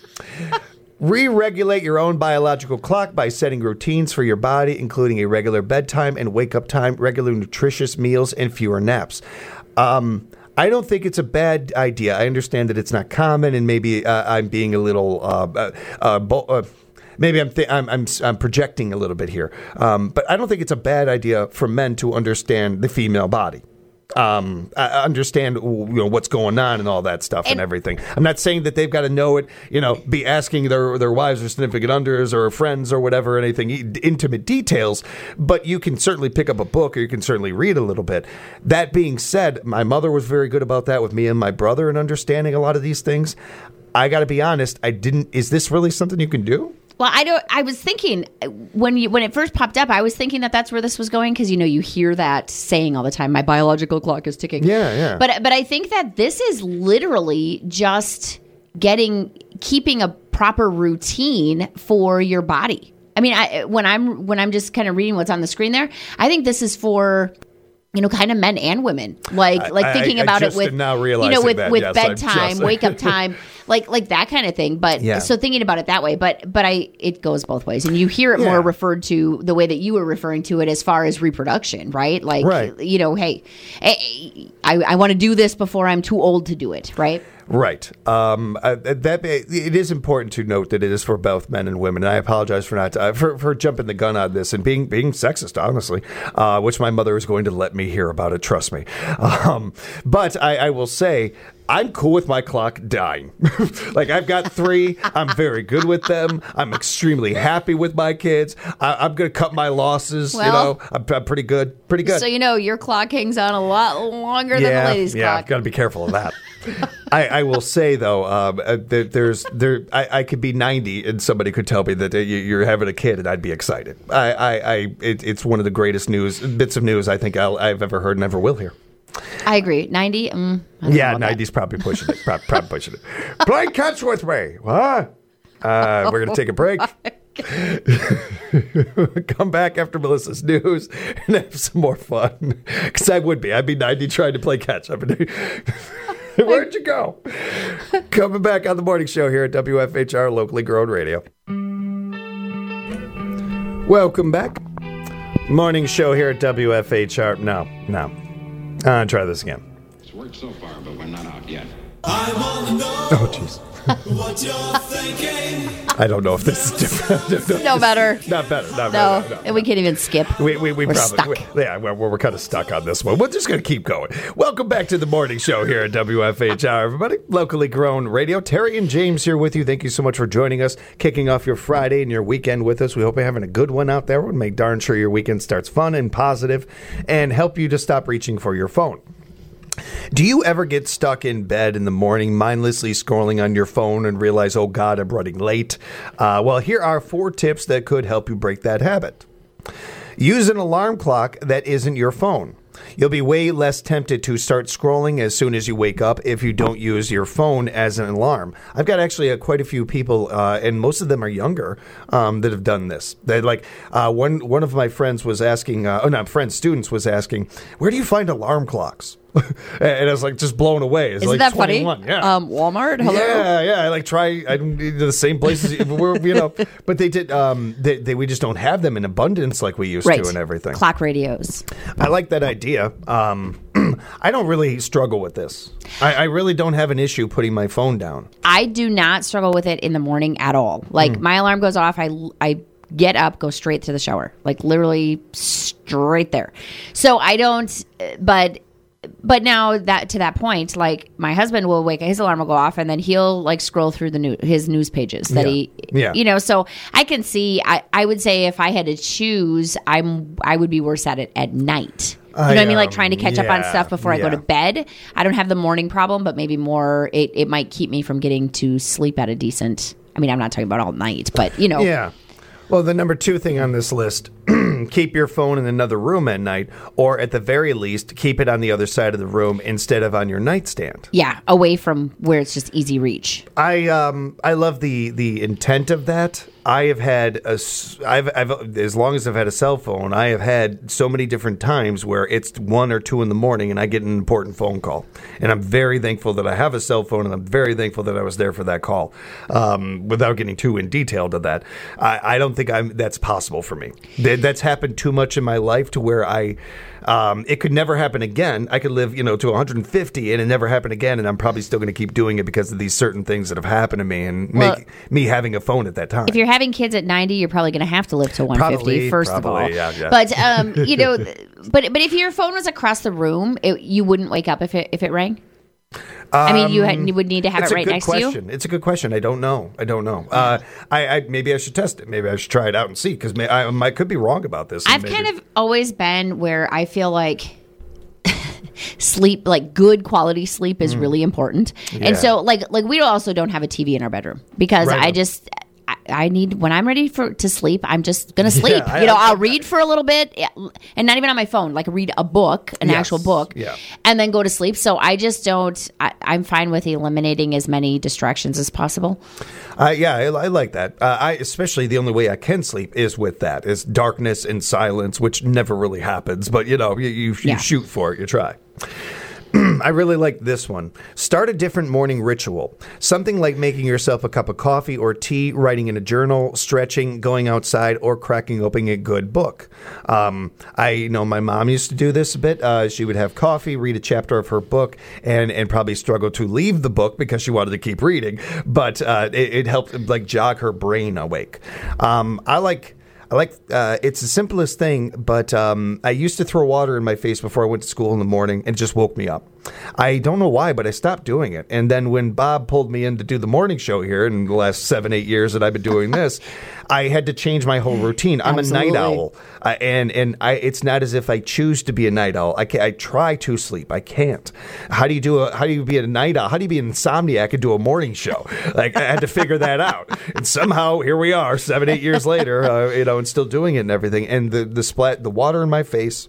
re-regulate your own biological clock by setting routines for your body, including a regular bedtime and wake-up time, regular nutritious meals, and fewer naps. Um, I don't think it's a bad idea. I understand that it's not common, and maybe uh, I'm being a little... Uh, uh, uh, bo- uh, Maybe I'm, th- I'm I'm I'm projecting a little bit here, um, but I don't think it's a bad idea for men to understand the female body. Um, I understand you know what's going on and all that stuff and, And- everything. I'm not saying that they've got to know it. You know, be asking their their wives or significant others or friends or whatever, anything e- intimate details. But you can certainly pick up a book or you can certainly read a little bit. That being said, my mother was very good about that with me and my brother and understanding a lot of these things. I got to be honest. I didn't. Is this really something you can do? Well, I don't. I was thinking when you when it first popped up, I was thinking that that's where this was going because you know you hear that saying all the time. My biological clock is ticking. Yeah, yeah. But but I think that this is literally just getting keeping a proper routine for your body. I mean, I, when I'm when I'm just kind of reading what's on the screen there, I think this is for. You know, kind of men and women, like I- like I- thinking I about just it with am now you know realizing with that. with Yes, I'm bedtime, just- wake up time, like like that kind of thing. But Yeah. so thinking about it that way, but but I it goes both ways, and you hear it Yeah. more referred to the way that you were referring to it as far as reproduction, right? Like Right. you know, hey, I I, I want to do this before I'm too old to do it, right? Right. Um, uh, that it is important to note that it is for both men and women. And I apologize for not uh, for for jumping the gun on this and being being sexist, honestly, uh, which my mother is going to let me hear about it. Trust me. Um, but I, I will say. I'm cool with my clock dying. Like, I've got three. I'm very good with them. I'm extremely happy with my kids. I, I'm going to cut my losses. Well, you know, I'm, I'm pretty good. Pretty good. So, you know, your clock hangs on a lot longer yeah, than the ladies' yeah, clock. Got to be careful of that. I, I will say, though, um, uh, there, there's there. I, I could be ninety and somebody could tell me that uh, you- you're having a kid, and I'd be excited. I, I, I it, it's one of the greatest news bits of news I think I'll, I've ever heard and ever will hear. I agree. ninety? Mm, I don't Yeah, know about ninety's probably pushing it. Probably, probably pushing it. Play catch with me. What? Uh, we're going to take a break. Come back after Melissa's news and have some more fun. Because I would be. I'd be ninety trying to play catch up. Where'd you go? Coming back on the morning show here at W F H R, locally grown radio. Welcome back. Morning show here at W F H R. No, no. Uh, try this again. It's worked so far, but we're not out yet. I wanna know Oh, jeez. what you're thinking. I don't know if this is different. No better. Not better. Not No, better. No, and we can't even skip. We, we, we We're probably, stuck. we- yeah, we're, we're kind of stuck on this one. We're just going to keep going. Welcome back to the morning show here at W F H R, everybody. Locally grown radio. Terry and James here with you. Thank you so much for joining us, kicking off your Friday and your weekend with us. We hope you're having a good one out there. We'll make darn sure your weekend starts fun and positive and help you to stop reaching for your phone. Do you ever get stuck in bed in the morning, mindlessly scrolling on your phone and realize, oh God, I'm running late? Uh, well, here are four tips that could help you break that habit. Use an alarm clock that isn't your phone. You'll be way less tempted to start scrolling as soon as you wake up if you don't use your phone as an alarm. I've got actually uh, quite a few people, uh, and most of them are younger, um, that have done this. They like uh, one one of my friends was asking, uh, oh, not friends, students was asking, where do you find alarm clocks? And I was like, just blown away. It's Isn't like that twenty-one. funny? Yeah. Um, Walmart? Hello? Yeah, yeah. I like try I don't the same places, we're, you know. But they did. Um, they, they we just don't have them in abundance like we used Right. to, and everything. Clock radios. I like that idea. Um, I don't really struggle with this. I, I really don't have an issue putting my phone down. I do not struggle with it in the morning at all. Like, my alarm goes off, I, I get up, go straight to the shower. Like, literally straight there. So I don't, but... But now that to that point, like my husband will wake, his alarm will go off, and then he'll like scroll through the new his news pages that Yeah. he, Yeah. you know. So I can see. I, I would say if I had to choose, I'm I would be worse at it at night. You know I, what I mean? Like um, trying to catch up on yeah, stuff before I go yeah. to bed. I don't have the morning problem, but maybe more. It it might keep me from getting to sleep at a decent. I mean, I'm not talking about all night, but you know. Yeah. Well, the number two thing on this list, keep your phone in another room at night, or at the very least, keep it on the other side of the room instead of on your nightstand. Yeah, away from where it's just easy reach. I um I love the the intent of that. I have had a s- I've I've as long as I've had a cell phone, I have had so many different times where it's one or two in the morning and I get an important phone call, and I'm very thankful that I have a cell phone, and I'm very thankful that I was there for that call. Um, without getting too in detail to that, I, I don't think I'm that's possible for me. That, that's happened too much in my life to where I. Um, it could never happen again. I could live, you know, to one hundred fifty and it never happen again, and I'm probably still going to keep doing it because of these certain things that have happened to me and Well, make me having a phone at that time. If you're having kids at ninety, you're probably going to have to live to one fifty. Probably, First of probably, all, yeah, yeah. but um, you know, th- but but if your phone was across the room, it, you wouldn't wake up if it if it rang. I mean, you had, you would need to have It's it a right good next question. to you. It's a good question. I don't know. I don't know. Uh, I, I maybe I should test it. Maybe I should try it out and see because I, I could be wrong about this. I've Maybe- kind of always been where I feel like sleep, like good quality sleep, is really important. Mm. Yeah. And so, like, like we also don't have a T V in our bedroom because Right. I just. I- I need when I'm ready for to sleep. I'm just gonna sleep. I- you know, I- I'll read for a little bit, yeah, and not even on my phone. Like read a book, an Yes, actual book, yeah. and then go to sleep. So I just don't. I, I'm fine with eliminating as many distractions as possible. Uh, yeah, I, I like that. Uh, I especially the only way I can sleep is with that is darkness and silence, which never really happens. But you know, you you, you Yeah. shoot for it, you try. I really like this one. Start a different morning ritual. Something like making yourself a cup of coffee or tea, writing in a journal, stretching, going outside, or cracking open a good book. Um, I know my mom used to do this a bit. Uh, she would have coffee, read a chapter of her book, and, and probably struggle to leave the book because she wanted to keep reading. But uh, it, it helped like jog her brain awake. Um, I like... I like uh, it's the simplest thing, but um, I used to throw water in my face before I went to school in the morning, and it just woke me up. I don't know why, but I stopped doing it. And then when Bob pulled me in to do the morning show here in the last seven, eight years that I've been doing this, I had to change my whole routine. I'm Absolutely. a night owl, uh, and and I, it's not as if I choose to be a night owl. I, can, I try to sleep. I can't. How do you do a? How do you be a night owl? How do you be an insomniac and do a morning show? Like I had to figure that out. And somehow here we are, seven, eight years later, uh, you know, and still doing it and everything. And the the splat, the water in my face,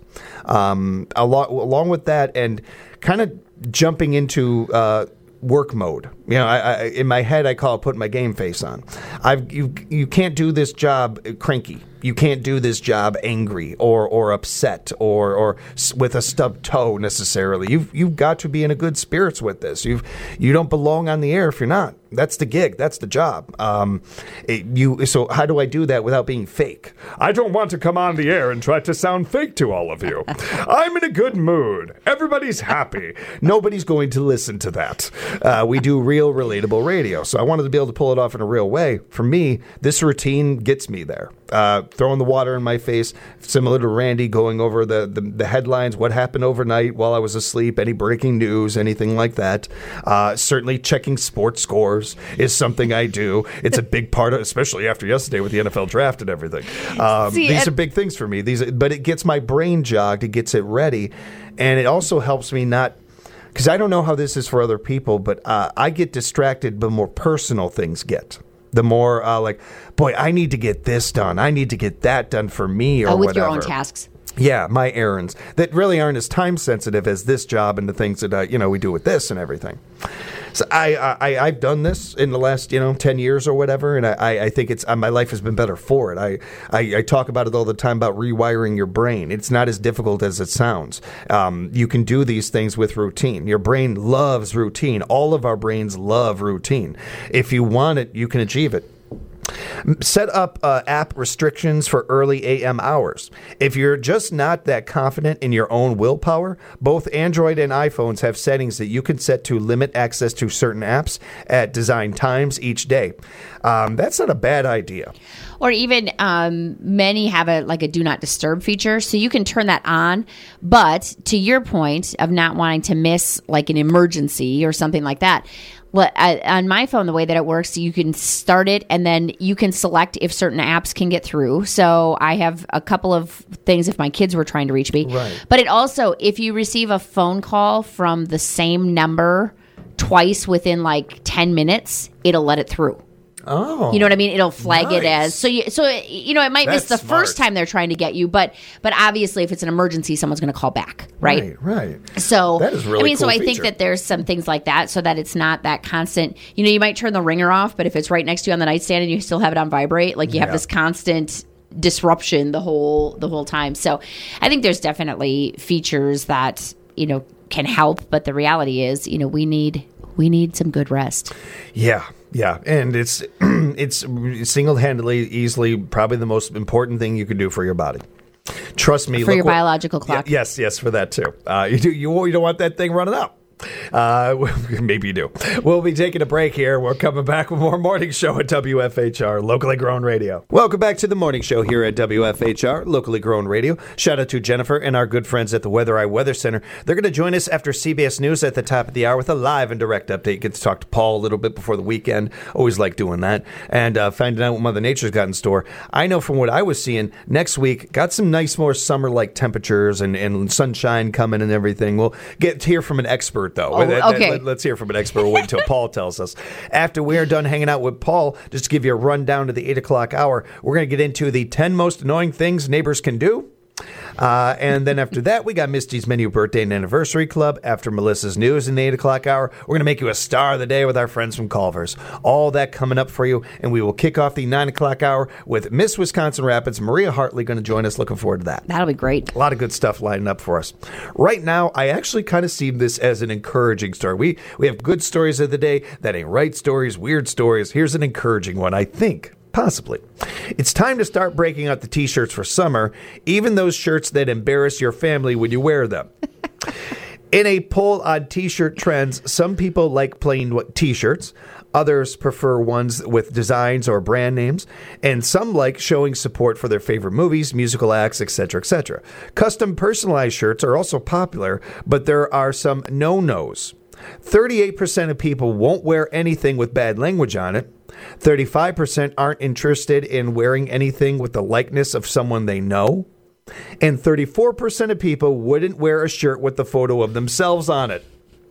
um, along along with that, and kind of jumping into uh, work mode. You know, I, I, in my head, I call it putting my game face on. I've you you can't do this job cranky. You can't do this job angry or or upset or or s- with a stubbed toe necessarily. You've you've got to be in a good spirits with this. You've you don't belong on the air if you're not. That's the gig. That's the job. Um, it, you so how do I do that without being fake? I don't want to come on the air and try to sound fake to all of you. I'm in a good mood. Everybody's happy. Nobody's going to listen to that. Uh, we do real, relatable radio. So I wanted to be able to pull it off in a real way. For me, this routine gets me there. Uh, throwing the water in my face, similar to Randy going over the, the, the headlines, what happened overnight while I was asleep, any breaking news, anything like that. Uh, certainly checking sports scores is something I do. It's a big part of, especially after yesterday with the N F L draft and everything. Um, See, these and- are big things for me. These, but it gets my brain jogged. It gets it ready. And it also helps me not, because I don't know how this is for other people, but uh, I get distracted the more personal things get. The more uh, like, boy, I need to get this done. I need to get that done for me or Oh, with whatever. your own tasks. Yeah, my errands that really aren't as time sensitive as this job and the things that uh, you know we do with this and everything. So I, I I've done this in the last you know ten years or whatever, and I, I think it's uh, my life has been better for it. I, I I talk about it all the time about rewiring your brain. It's not as difficult as it sounds. Um, you can do these things with routine. Your brain loves routine. All of our brains love routine. If you want it, you can achieve it. Set up uh, app restrictions for early A M hours. If you're just not that confident in your own willpower, both Android and iPhones have settings that you can set to limit access to certain apps at designed times each day. Um, that's not a bad idea. Or even um, many have a like a do not disturb feature, so you can turn that on. But to your point of not wanting to miss like an emergency or something like that, well, I, on my phone, the way that it works, you can start it and then you can select if certain apps can get through. So I have a couple of things if my kids were trying to reach me. Right. But it also, if you receive a phone call from the same number twice within like ten minutes, it'll let it through. Oh, You know what I mean? It'll flag it nice. as so. You, so you know, it might miss the That's smart. first time they're trying to get you, but but obviously, if it's an emergency, someone's going to call back, right? Right, right. So That is a really I mean, so cool I think feature. that there's some things like that, so that it's not that constant. You know, you might turn the ringer off, but if it's right next to you on the nightstand and you still have it on vibrate, like you have Yeah. this constant disruption the whole the whole time. So I think there's definitely features that you know can help, but the reality is, you know, we need we need some good rest. Yeah, yeah, and it's it's single-handedly, easily, probably the most important thing you can do for your body. Trust me. For look your what- biological clock. Yeah, yes, yes, for that too. Uh, you do you, you don't want that thing running up. Uh, maybe you do. We'll be taking a break here. We're coming back with more Morning Show at W F H R, locally grown radio. Welcome back to the Morning Show here at W F H R, locally grown radio. Shout out to Jennifer and our good friends at the Weather Eye Weather Center. They're going to join us after C B S News at the top of the hour with a live and direct update. Get to talk to Paul a little bit before the weekend. Always like doing that. And uh, finding out what Mother Nature's got in store. I know from what I was seeing, next week, got some nice more summer-like temperatures and, and sunshine coming and everything. We'll get to hear from an expert, though. Oh, That- that- okay. let, let's hear from an expert. We'll wait until Paul tells us. After we are done hanging out with Paul, just to give you a rundown to the eight o'clock hour, we're going to get into the ten most annoying things neighbors can do. Uh, and then after that, we got Misty's Menu Birthday and Anniversary Club. After Melissa's News in the eight o'clock hour, we're going to make you a star of the day with our friends from Culver's. All that coming up for you. And we will kick off the nine o'clock hour with Miss Wisconsin Rapids, Maria Hartley, going to join us. Looking forward to that. That'll be great. A lot of good stuff lining up for us. Right now, I actually kind of see this as an encouraging story. We we have good stories of the day, that ain't right stories, weird stories. Here's an encouraging one, I think. Possibly. It's time to start breaking out the T-shirts for summer, even those shirts that embarrass your family when you wear them. In a poll on T-shirt trends, some people like plain T-shirts. Others prefer ones with designs or brand names, and some like showing support for their favorite movies, musical acts, et cetera, et cetera. Custom personalized shirts are also popular, but there are some no-nos. thirty-eight percent of people won't wear anything with bad language on it. thirty-five percent aren't interested in wearing anything with the likeness of someone they know. And thirty-four percent of people wouldn't wear a shirt with the photo of themselves on it.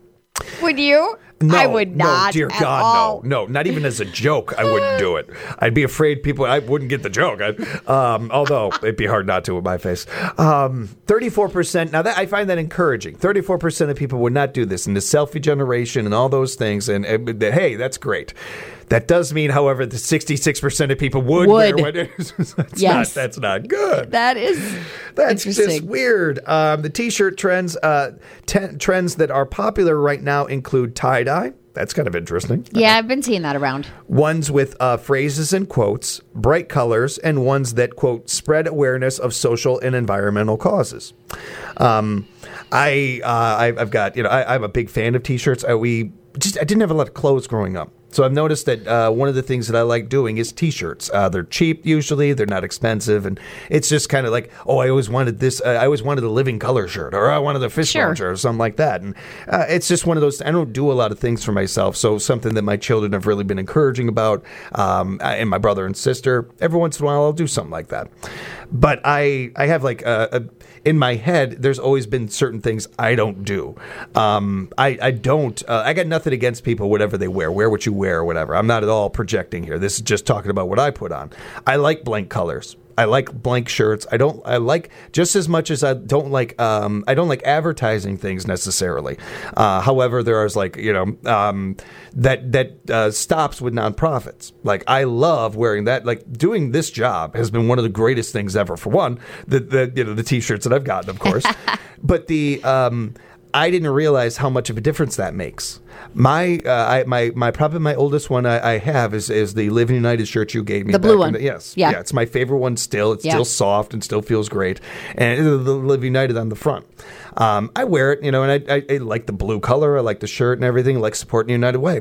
Would you? No, I would not. No, dear at God, all. no, no, not even as a joke. I wouldn't do it. I'd be afraid people. I wouldn't get the joke. I'd, um, although it'd be hard not to with my face. Um, Thirty-four percent. Now that I find that encouraging. Thirty-four percent of people would not do this in the selfie generation and all those things. And, and hey, that's great. That does mean, however, that sixty-six percent of people would. Would. Wear, that's Yes. not. That's not good. That is That's just interesting. weird. Um, the T-shirt trends, uh, ten, trends that are popular right now include tie-dye. That's kind of interesting. Yeah, I've been seeing that around. Ones with uh, phrases and quotes, bright colors, and ones that, quote, spread awareness of social and environmental causes. Um, I, uh, I, I've got, you know, I, I'm a big fan of T-shirts. I, we just, I didn't have a lot of clothes growing up. So I've noticed that uh, one of the things that I like doing is T-shirts. Uh, they're cheap usually, they're not expensive, and it's just kind of like, oh, I always wanted this. Uh, I always wanted a Living Color shirt, or I wanted a Fishbone Sure. shirt, or something like that. And uh, it's just one of those. I don't do a lot of things for myself, so something that my children have really been encouraging about, um, and my brother and sister. Every once in a while, I'll do something like that. But I, I have like a, a in my head, there's always been certain things I don't do. Um, I, I don't. Uh, I got nothing against people, whatever they wear. Wear what you wear, or whatever. I'm not at all projecting here. This is just talking about what I put on. I like blank colors. I like blank shirts. I don't. I like just as much as I don't like. Um, I don't like advertising things necessarily. Uh, however, there is like you know um, that that uh, stops with nonprofits. Like I love wearing that. Like doing this job has been one of the greatest things ever. For one, the the you know the T-shirts that I've gotten, of course, but the. Um, I didn't realize how much of a difference that makes. My, uh, I, my, my, probably my oldest one I, I have is, is the Live United shirt you gave me. The back blue in one. The, yes, Yeah. yeah, it's my favorite one still. It's Yeah. still soft and still feels great, and the Live United on the front. Um, I wear it, you know, and I, I, I like the blue color. I like the shirt and everything. I like supporting the United Way.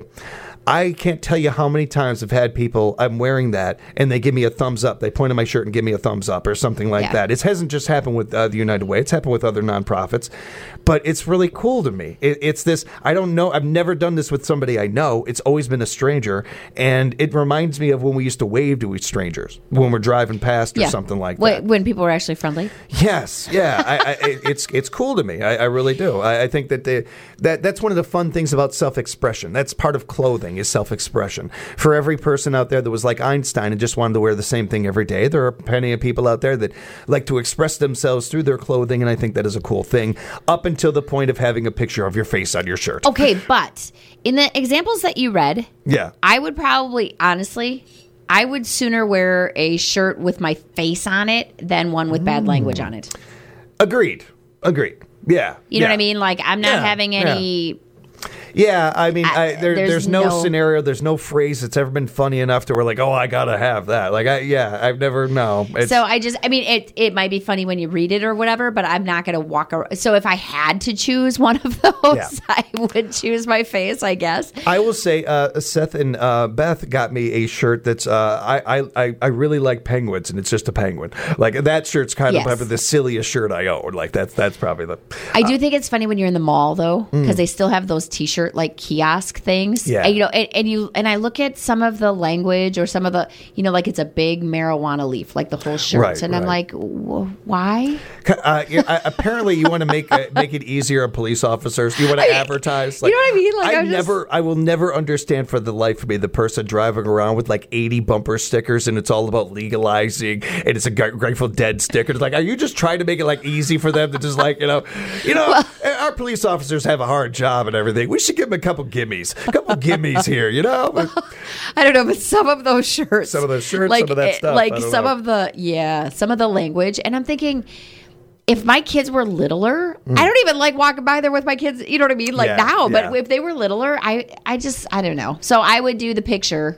I can't tell you how many times I've had people, I'm wearing that, and they give me a thumbs up. They point at my shirt and give me a thumbs up or something like Yeah. that. It hasn't just happened with uh, the United Way. It's happened with other nonprofits. But it's really cool to me. It, it's this, I don't know, I've never done this with somebody I know. It's always been a stranger. And it reminds me of when we used to wave to strangers when we're driving past or Yeah. something like Wait, that. when people were actually friendly. Yes, yeah, I, I, it's it's cool to me. I, I really do. I, I think that the that that's one of the fun things about self-expression. That's part of clothing is self-expression. For every person out there that was like Einstein and just wanted to wear the same thing every day, there are plenty of people out there that like to express themselves through their clothing, and I think that is a cool thing. Up until the point of having a picture of your face on your shirt. Okay, but in the examples that you read, Yeah. I would probably, honestly, I would sooner wear a shirt with my face on it than one with bad language on it. Agreed. Agreed. Yeah. You know yeah. what I mean? Like, I'm not Yeah, having any. Yeah, I mean, I- I, there, there's there's, no, no- scenario, there's no phrase that's ever been funny enough to where like, oh, I gotta have that. Like, I yeah, I've never no. It's, So I just, I mean, it it might be funny when you read it or whatever, but I'm not going to walk around. So if I had to choose one of those, Yeah. I would choose my face, I guess. I will say, uh, Seth and uh, Beth got me a shirt that's uh, I, I I really like penguins, and it's just a penguin. Like that shirt's kind Yes. of the silliest shirt I own. Like that's that's probably the. I do think it's funny when you're in the mall though, because they still have those T-shirt like kiosk things. Yeah. And, you know, and, and you and I look at some of the language or some of the, you know, like it's a big marijuana leaf, like the whole shirt, Right, and I'm right. like, wh- why? Uh, yeah, uh, apparently, you want to make uh, make it easier on police officers. You want to I mean, advertise. you know what I mean? Like, I I'm just- never, I will never understand for the life of me the person driving around with like eighty bumper stickers, and it's all about legalizing, and it's a Gra- Grateful Dead sticker. It's like, are you just trying to make it like easy for them to just like you know, you know, our police officers have a hard job and everything. We should give them a couple gimmies, a couple gimmies here, you know. But I don't know, but some of those shirts, Some of those shirts, like, some of that eh, stuff, like I don't some know. of the, yeah, some of the language, and I'm thinking, if my kids were littler, I don't even like walking by there with my kids. You know what I mean? Like Mm. Yeah, now, but yeah. if they were littler, I, I just, I don't know. So I would do the picture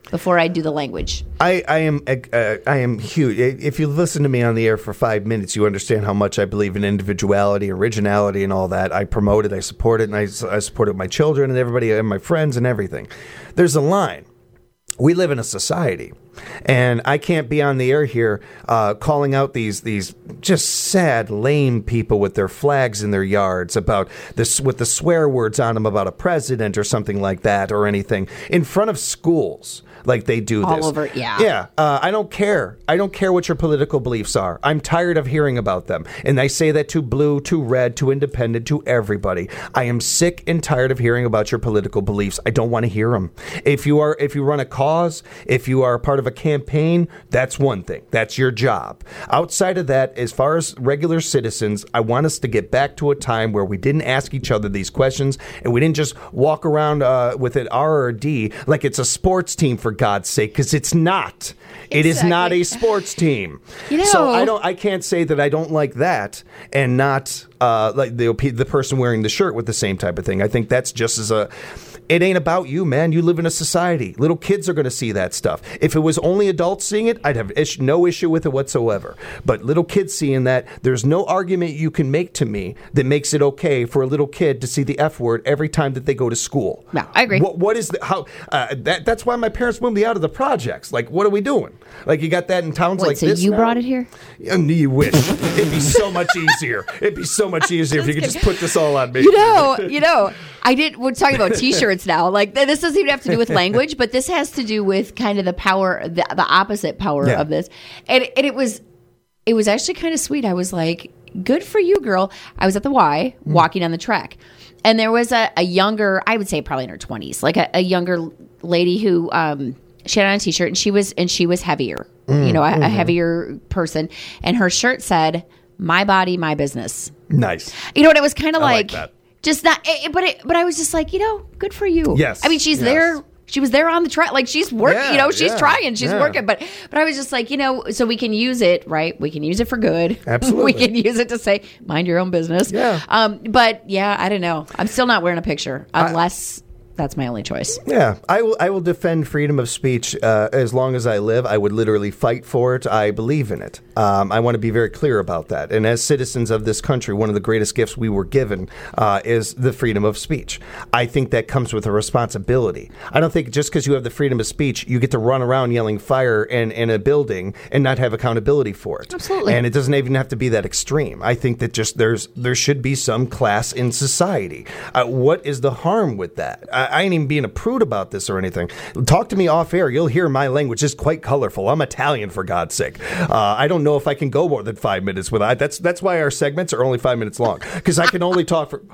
before I do the language. I, I am uh, I am huge. If you listen to me on the air for five minutes, you understand how much I believe in individuality, originality, and all that. I promote it, I support it, and I, I support it with my children and everybody and my friends and everything. There's a line. We live in a society, and I can't be on the air here uh, calling out these these just sad, lame people with their flags in their yards about this with the swear words on them about a president or something like that or anything in front of schools. Like they do All this. over, yeah. Yeah. Uh, I don't care. I don't care what your political beliefs are. I'm tired of hearing about them. And I say that to blue, to red, to independent, to everybody. I am sick and tired of hearing about your political beliefs. I don't want to hear them. If you are, if you run a cause, if you are part of a campaign, that's one thing. That's your job. Outside of that, as far as regular citizens, I want us to get back to a time where we didn't ask each other these questions and we didn't just walk around uh, with an R or a D like it's a sports team, for God's sake, because it's not. It is not a sports team. You know, so I don't. I can't say that I don't like that, and not uh, like the the person wearing the shirt with the same type of thing. I think that's just as a. It ain't about you, man. You live in a society. Little kids are going to see that stuff. If it was only adults seeing it, I'd have ish- no issue with it whatsoever. But little kids seeing that, there's no argument you can make to me that makes it okay for a little kid to see the F word every time that they go to school. No, I agree. What, what is the, how? Uh, that that's why my parents moved me out of the projects. Like, what are we doing? Like, you got that in towns Wait, like so this. you now? brought it here? And you wish. It'd be so much easier. It'd be so much easier if you could just put this all on me. You know, you know, I did. We're talking about T-shirts now. Like this doesn't even have to do with language, but this has to do with kind of the power, the, the opposite power Yeah. of this. And, and it was, it was actually kind of sweet. I was like, "Good for you, girl." I was at the Y walking on the track, and there was a, a younger, I would say probably in her twenties, like a, a younger lady who um, she had on a T-shirt, and she was and she was heavier, you know, a, a heavier person, and her shirt said, "My body, my business." Nice. You know what? It was kind of I like like, that. just not, it, but it, but I was just like, you know, good for you. Yes. I mean, she's Yes. there. She was there on the track. Like she's working, Yeah, you know, she's yeah, trying, she's yeah. working. But, but I was just like, you know, so we can use it, right? We can use it for good. Absolutely. we can use it to say, mind your own business. Yeah. Um, but yeah, I don't know. I'm still not wearing a picture unless that's my only choice. Yeah, I will. I will defend freedom of speech uh, as long as I live. I would literally fight for it. I believe in it. Um, I want to be very clear about that. And as citizens of this country, one of the greatest gifts we were given uh, is the freedom of speech. I think that comes with a responsibility. I don't think just because you have the freedom of speech, you get to run around yelling fire in, in a building and not have accountability for it. Absolutely. And it doesn't even have to be that extreme. I think that just there's there should be some class in society. Uh, what is the harm with that? I, I ain't even being a prude about this or anything. Talk to me off air. You'll hear my language is quite colorful. I'm Italian, for God's sake. Uh, I don't know if I can go more than five minutes without. That's that's why our segments are only five minutes long, because I can only talk for.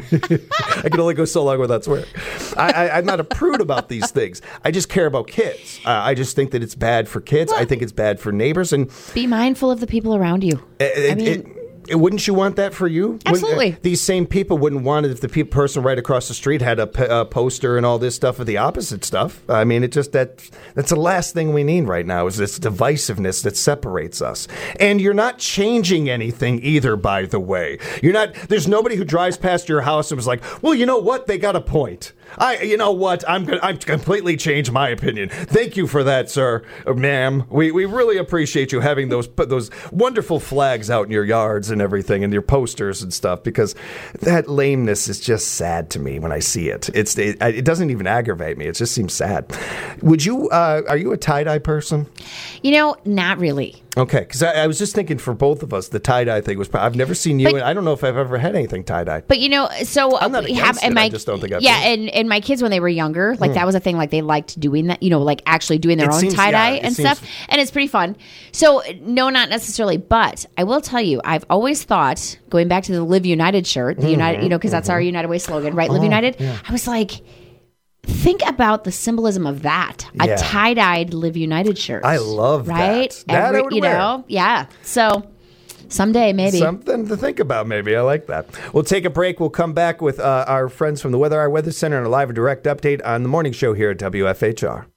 I can only go so long without swearing. I, I, I'm not a prude about these things. I just care about kids. Uh, I just think that it's bad for kids. I think it's bad for neighbors, and Be mindful of the people around you. it, I mean, it, it, wouldn't you want that for you? Wouldn't- Absolutely. uh, these same people wouldn't want it if the pe- person right across the street had a, p- a poster and all this stuff of the opposite stuff. I mean, it just that that's the last thing we need right now is this divisiveness that separates us. And you're not changing anything either, by the way. You're not. There's nobody who drives past your house and was like, "Well, you know what? They got a point. I, you know what? I'm gonna, I'm completely changed my opinion. Thank you for that, sir, or ma'am. We we really appreciate you having those those wonderful flags out in your yards and everything, and your posters and stuff, because that lameness is just sad to me when I see it. It's it, it doesn't even aggravate me. It just seems sad. Would you? Uh, are you a tie dye person? you know, not really. Okay, because I, I was just thinking for both of us, the tie dye thing was. I've never seen you, But- and I don't know if I've ever had anything tie dye. But you know, so I'm not we against and it, I my just don't think I've yeah, done and and my kids when they were younger, like that was a thing. Like they liked doing that, you know, like actually doing their It own seems- tie dye yeah, it and seems- stuff, and it's pretty fun. So no, not necessarily, but I will tell you, I've always thought, going back to the Live United shirt, the United, Mm-hmm, you know, because that's our United Way slogan, right? Oh, Live United. I was like. Think about the symbolism of that. A Yeah. tie-dyed Live United shirt. I love right? that. That I Every, would you wear. know, yeah. So someday maybe. Something to think about, maybe. I like that. We'll take a break. We'll come back with uh, our friends from the Weather Our Weather Center and a live and direct update on the morning show here at W F H R.